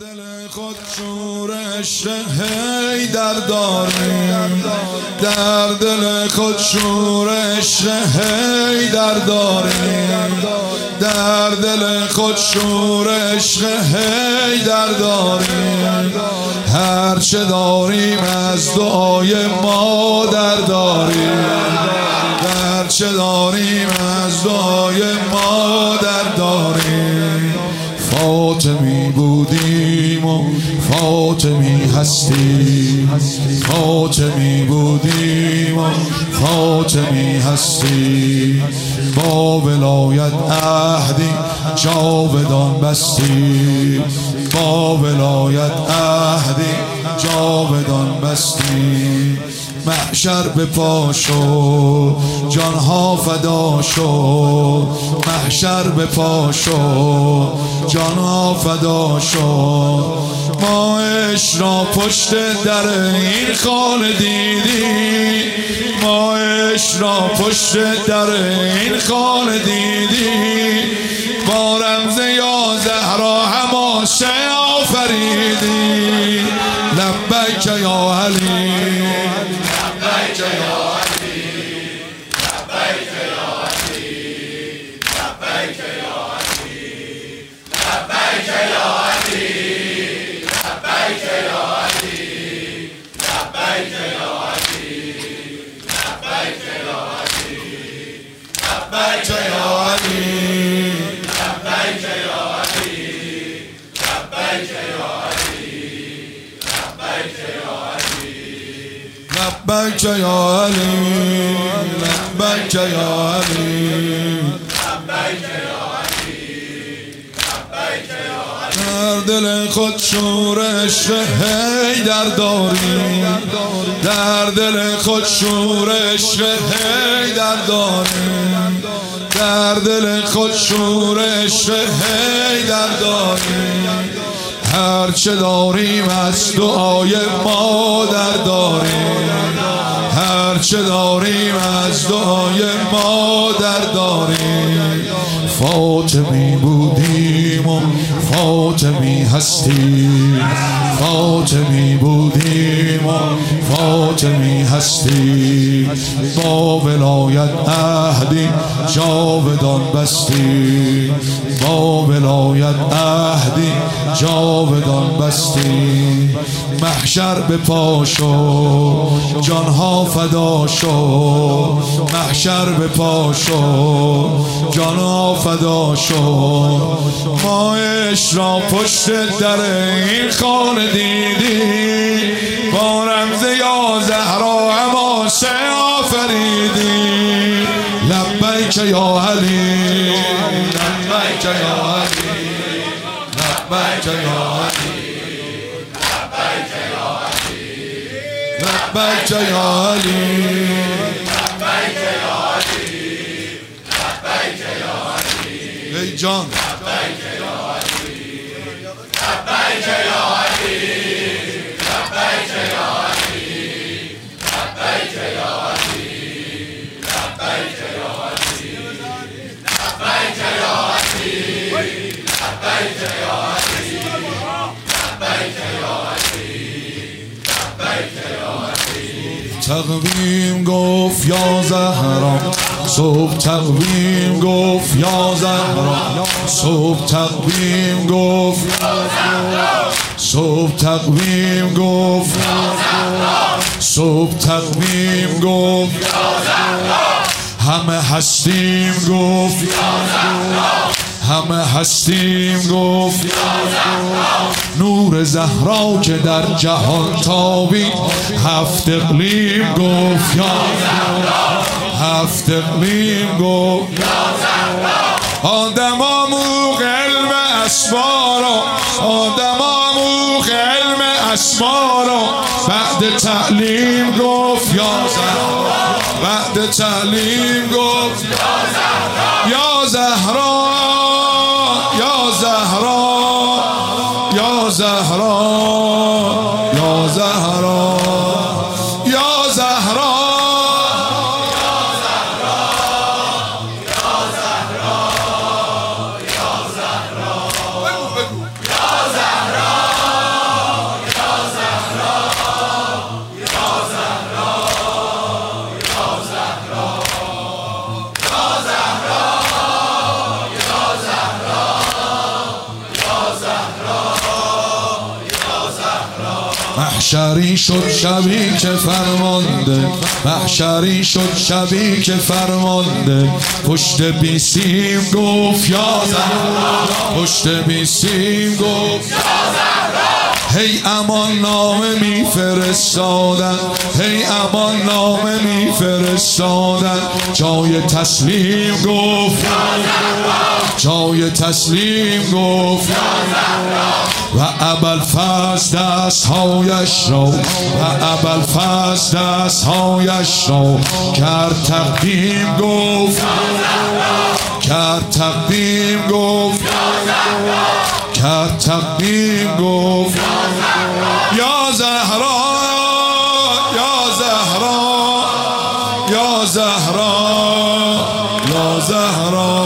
دل خود شورش حیدر داریم، در دل خود شورش حیدر داریم، در دل خود شورش حیدر داریم. هرچه داریم از دعای مادر داریم، هرچه داریم از دعای مادر داریم. فاطمی بودیم و فاطمی هستیم، فاطمی بودیم و فاطمی هستیم. با ولایت عهدی جاودان بستیم، با ولایت عهدی جاودان بستیم. محشر به پا شد جانها فدا شد، محشر به پا شد جانها فدا شد. ما عشق را پشت در این خانه دیدیم، ما عشق را پشت در این خانه دیدیم. با رمز یا زهرا حماسه آفریدیم. لبیک یا علی، لبیک یا علی، لبیک یا علی، لبیک یا علی، لبیک یا علی، لبیک یا علی، لبیک یا علی، لبیک یا علی، لبیک یا علی، لبیک یا علی، لبیک یا علی. لبیک یا علی، لبیک یا علی، لبیک یا علی، لبیک یا علی. در دل خود شورش حیدر داریم، در دل خود شورش حیدر داریم، در دل خود شورش حیدر داریم. هرچه داریم از دعای مادر داریم، هرچه داریم از دعای مادر داریم. فاطمی بودیم و فاطمی هستیم، فاطمی بودیم و فاطمی هستیم. با ولایت عهدی جاودان بستیم، با ولایت عهدی جاودان بستیم. محشر به پا شد جانها فدا شد، محشر به پا شد جانها فدا شد. ما عشق را پشت در این خانه دیدیم، با رمز یا زهرا حماسه آفریدیم. لبیک یا علی، لبیک یا علی، لبیک یا علی، لبیک یا علی، لبیک یا علی، لبیک یا علی، لبیک یا علی. ای جان لبیک یا علی، لبیک یا علی، لبیک یا علی، لبیک یا علی، لبیک یا علی، لبیک یا علی، لبیک یا علی، لبیک یا علی، لبیک یا علی. تقویم گفت یا زهرا، صبح تقویم گفت یا زهرا، صبح تقویم گفت یا زهرا، صبح تقویم گفت یا زهرا، صبح تقویم گفت یا زهرا. همه هستیم گفت یا زهرا، همه هستیم گفت یا زهرا. نور زهرا که در جهان تابید، هفت اقلیم گفت یا زهرا، هفت اقلیم گفت یا زهرا. آدم آموخت علم اسما را، آدم آموخت علم اسما را. بعد تعلیم گفت یا زهرا، بعد تعلیم گفت یا زهرا. یا زهرا، یا زهرا، یا زهرا، یا زهرا، یا زهرا، یا زهرا، یا زهرا، یا زهرا، یا زهرا. محشری شد شبی که فرمانده، محشری شد شبی که فرمانده، پشت بیسیم گفت یا زهرا، پشت بیسیم گفت یا زهرا. هی امان نامه می فرستادن، هی امان نامه می فرستادن، جای تسلیم گفت یا زهرا، جای تسلیم گفت یا زهرا. و ابوالفضل دستهایش را، و ابوالفضل دستهایش را کرد تقدیم گفت یا زهرا، کرد تقدیم گفت یا زهرا، کرد تقدیم گفت یا زهرا، یا زهرا، یا زهرا، یا زهرا.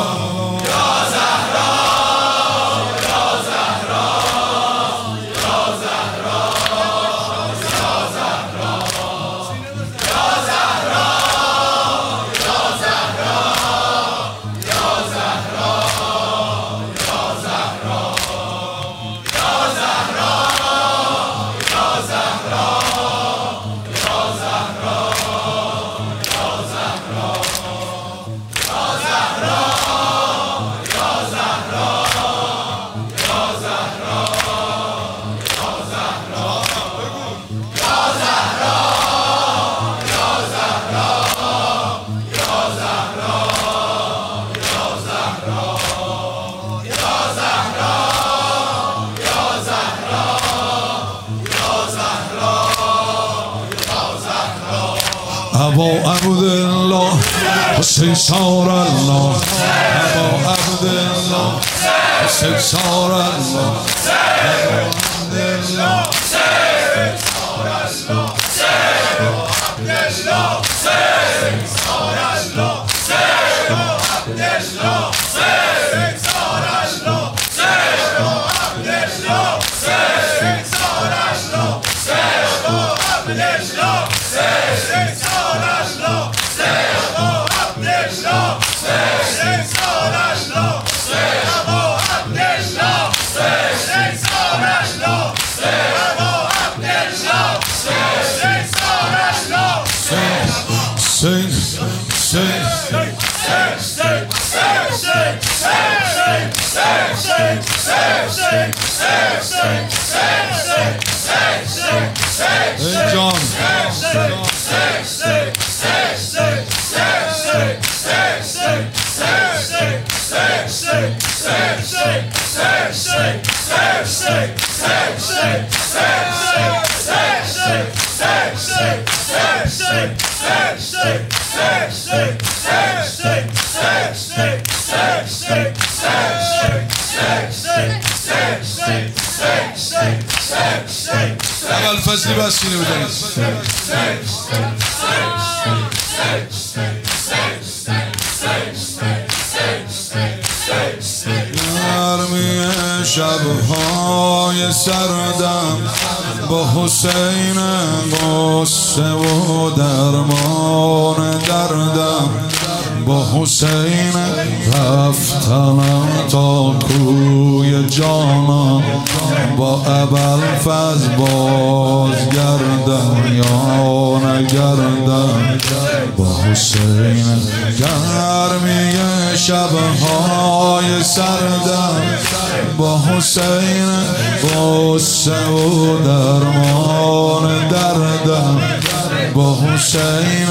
ابا عبدالله حسین سار الله، ابا عبدالله حسین سار الله، ابا عبدالله حسین سار الله، ابا عبدالله حسین سار الله، ابا عبدالله حسین سار الله، ابا عبدالله حسین سار الله، ابا عبدالله حسین سار الله. ابوالفضلی بس اینو بزنید. گرمی شبهای سردم با حسین قصه و درمان دردم، با حسین رفتم تا کوی جانم، با ابوالفضل بازگردم یا نگردم، با حسین. گرمی شبهای سردم با حسین قصه و درمان دردم، با حسین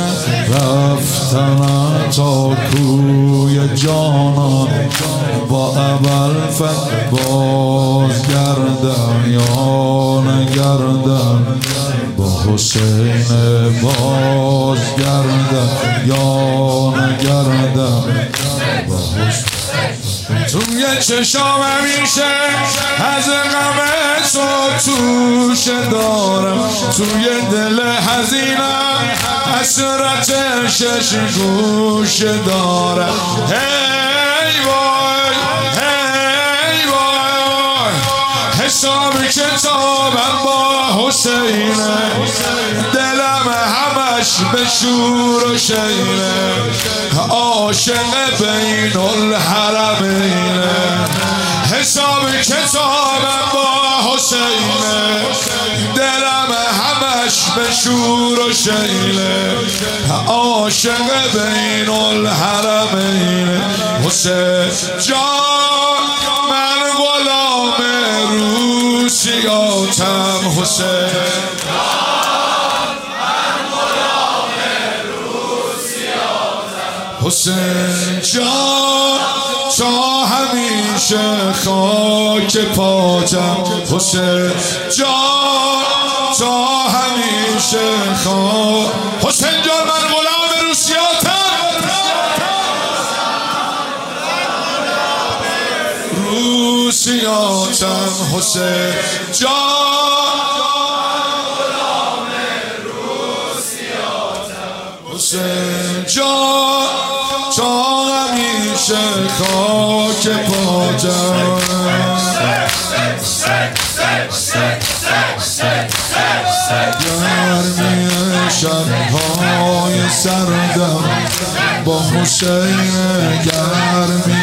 رفتم تا کوی جانان، با ابوالفضل بازگردم یا نگردم، با حسین بازگردم یا نگردم، با حسین. توی چشام همیشه از غم تو توشه دارم، توی دل حزینم حسرت شش گوشه دارم. هی وای هی وای، حساب کتابم با حسینه، دلم همش به شور و شینه، عاشق بین الحرمینه. حساب کتابم با حسینه، به شور و شیله عاشق بین الحرمین حسین جان من غلام روسیاتم حسین حسین جان تا همیشه خاک پاتم حسین جان تا همیشه خاک حسین جان من غلام روسیاتم حسین جان حسین جان تا همیشه خاک پاتم گرمی شبهای سردم با حسین گرمی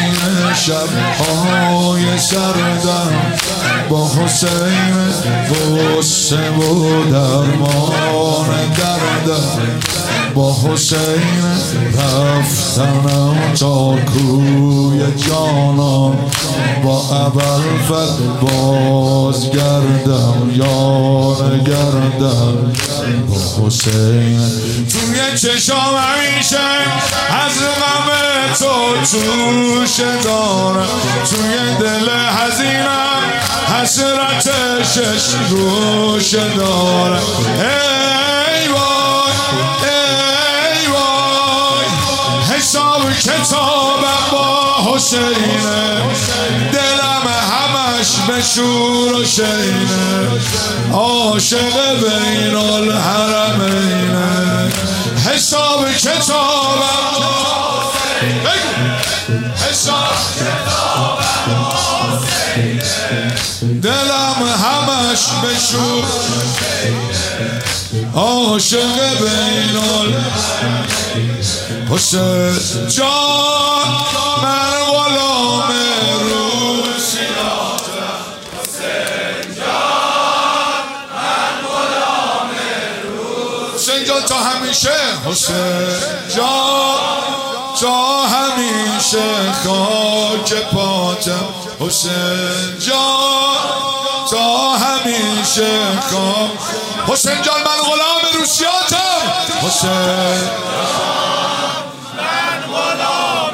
شبهای سردم با حسین غصه و درمان دردم با حسین رفتنم تا کوی جانان با ابوالفضل بازگردم یار گردم با حسین توی چشام همیشه از غم تو توشه دارم توی دل حزینم حسرت شش گوشه دارم ای وای ای وای حساب کتابم با حسینه دلم همش به شور و شینه عاشق بین الحرمینه حساب کتابم حساب دلم همش به شور عاشق بین حسین جان من غلام روسیاتم حسین جان من غلام حسین جان تا همیشه حسین جان تا همیشه خاک پاتم حسین جان تا همیشه خاک حسین جان من غلام روسیاتم حسین من غلام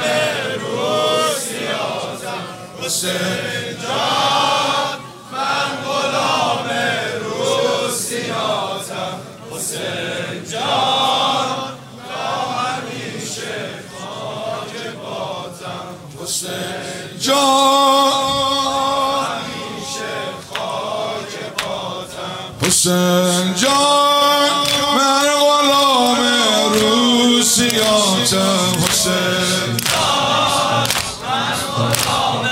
روسیاتم حسین جان من غلام روسیاتم حسین جان تا همیشه خاک پاتم حسین جان همیشه خاک پاتم حسین جان من غلام روسیاتم حسین جان من غلام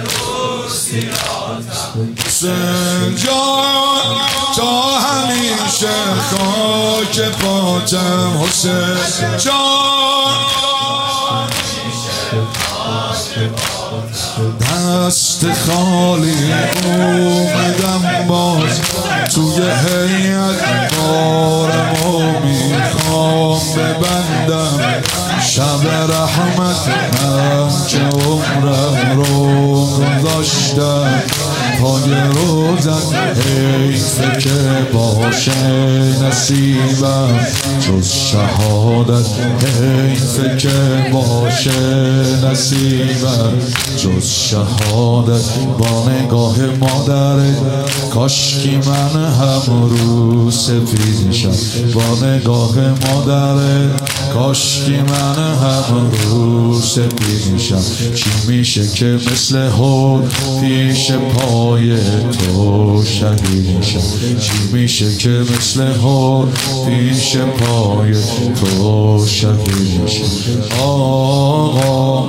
روسیاتم حسین جان تا همیشه خاک پاتم حسین جان دست خالی اومدم باز توی هیئت بارمو میخوام ببندم شب رحمت من که عمرم رو گذاشتم پای روزت حیفه که باشه نصیبم جز شهادت حیفه که باشه نصیبم جز شهادت با نگاه مادرت کاشکی من هم رو سفید شم با نگاه مادرت کاشکی من هم رو سفید شم چی میشه که مثل هول پیش پای تو شهید شم چی میشه که مثل هول پیش پای تو شهید شم آقا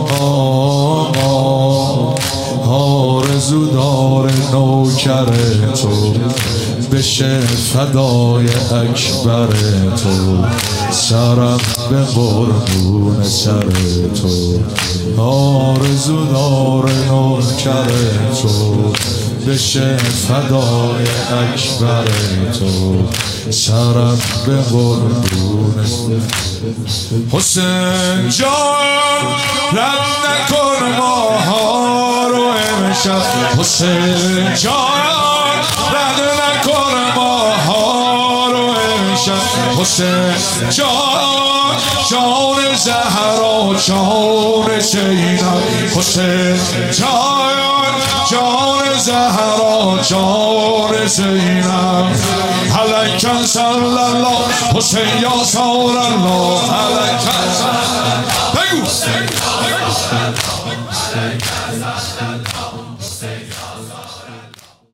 آرزو داره نوکر تو بشه فدای اکبر تو سرم به قربون سر تو آرزو داره نوکر تو بشه فدای اکبر تو، سرم به قربون حسین جان. رد نکن ماها رو امشب حسین جان، رد نکن ماها رو امشب حسین جان. جان زهرا جان زینب حسین جان، جان زهرا جان زینب. هلکن صلی الله حسین یا سار الله، هلکن بگو